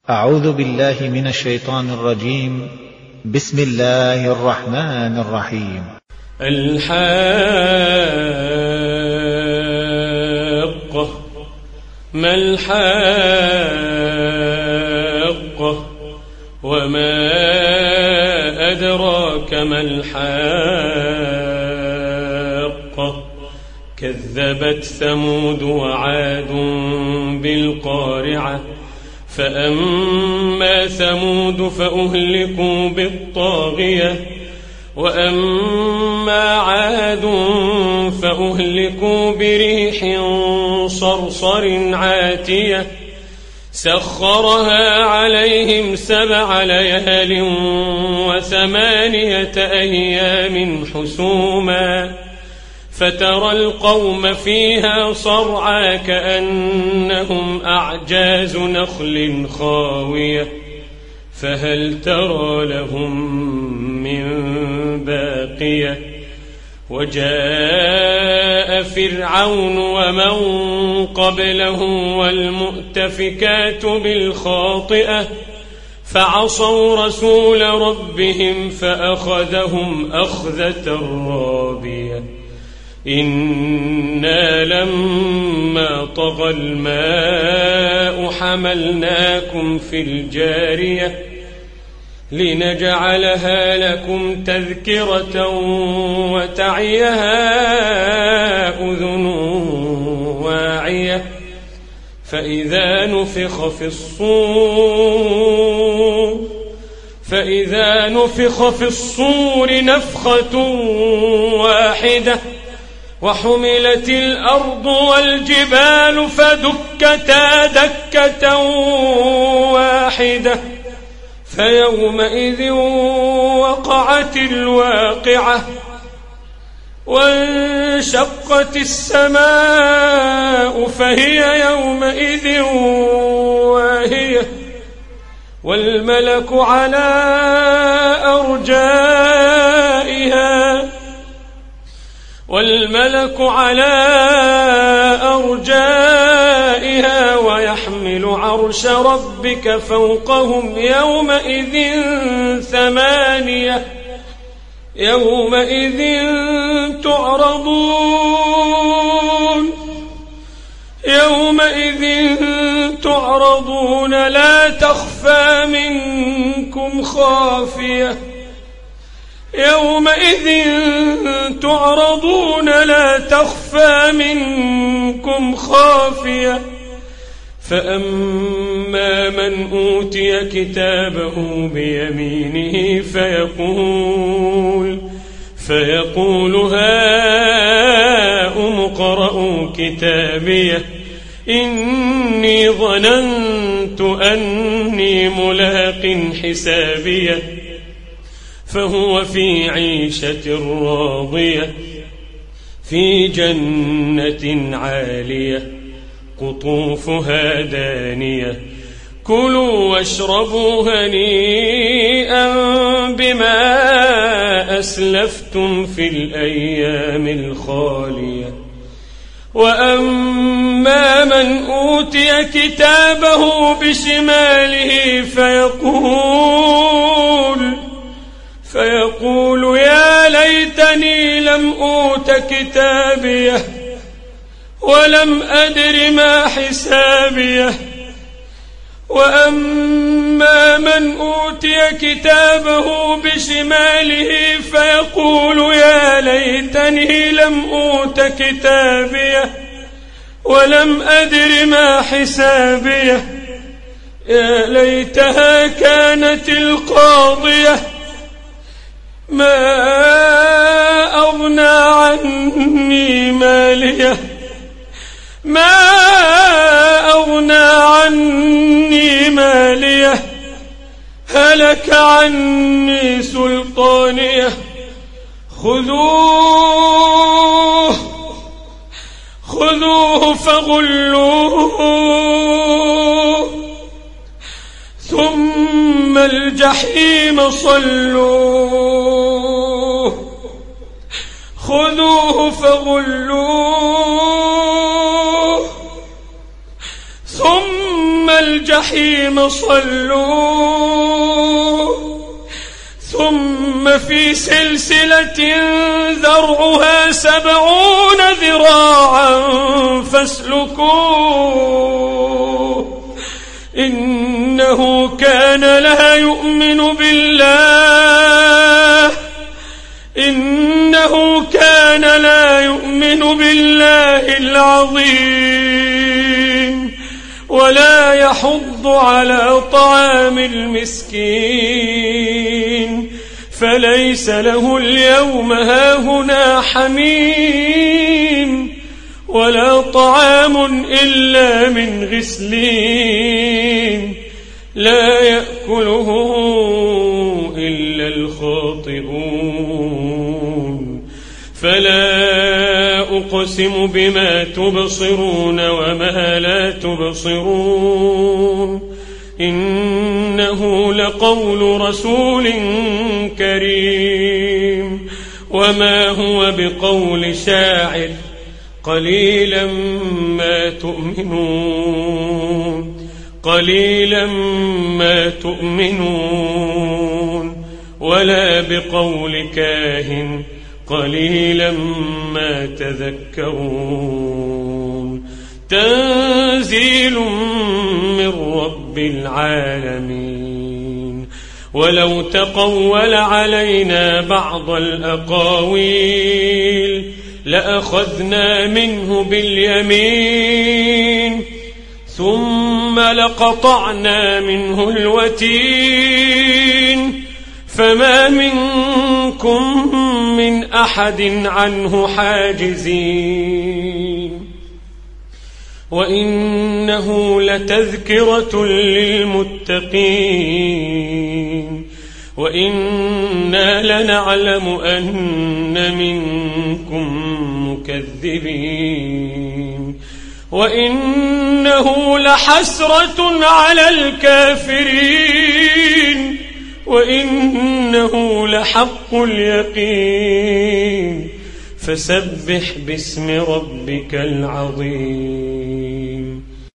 أعوذ بالله من الشيطان الرجيم. بسم الله الرحمن الرحيم. الحاقة. ما الحاقة وما أدراك ما الحاقة. كذبت ثمود وعاد بالقارعة فأما ثمود فأهلكوا بالطاغية وأما عاد فأهلكوا بريح صرصر عاتية سخرها عليهم 7 ليال و8 أيام حسوما فترى القوم فيها صرعى كأنهم أعجاز نخل خاوية فهل ترى لهم من باقية. وجاء فرعون ومن قبله والمؤتفكات بالخاطئة فعصوا رسول ربهم فأخذهم أخذة رابية. إنا لما طغى الماء حملناكم في الجارية لنجعلها لكم تذكرة وتعيها أذن واعية فإذا نفخ في الصور نفخة واحدة وحملت الأرض والجبال فدكتا دكة واحدة فيومئذ وقعت الواقعة وانشقت السماء فهي يومئذ واهية والملك على أرجائها ويحمل عرش ربك فوقهم يومئذ 8 يومئذ تعرضون لا تخفى منكم خافية فأما من أوتي كتابه بيمينه فيقول هاؤم اقرءوا كتابيه إني ظننت أني ملاق حسابيه فهو في عيشة راضية في جنة عالية قطوفها دانية كلوا واشربوا هنيئا بما أسلفتم في الأيام الخالية. وأما من أوتي كتابه بشماله فيقول يا ليتني لم أوت كتابيه ولم أدر ما حسابيه. وأما من أوتي كتابه بشماله فيقول يا ليتني لم أوت كتابيه ولم أدر ما حسابيه يا ليتها كانت القاضية ما أغنى عني ماليه هلك عني سلطانيه خذوه فغلوه ثم الجحيم صلوه خذوه فغلوه ثم الجحيم صلوه ثم في سلسلة ذرعها 70 ذراعا فاسلكوه إنه كان لا يؤمن بالله العظيم ولا يحض على طعام المسكين فليس له اليوم هاهنا حميم ولا طعام إلا من غسلين لا يأكله إلا الخاطئون فلا أقسم بما تبصرون وما لا تبصرون إنه لقول رسول كريم وما هو بقول شاعر قليلا ما تؤمنون ولا بقول كاهن قليلا ما تذكرون تنزيل من رب العالمين ولو تقول علينا بعض الأقاويل لأخذنا منه باليمين ثم لقطعنا منه الوتين فما منكم من أحد عنه حاجزين وإنه لتذكرة للمتقين وإنا لنعلم أن منكم مكذبين وإنه لحسرة على الكافرين وإنه لحق اليقين فسبح باسم ربك العظيم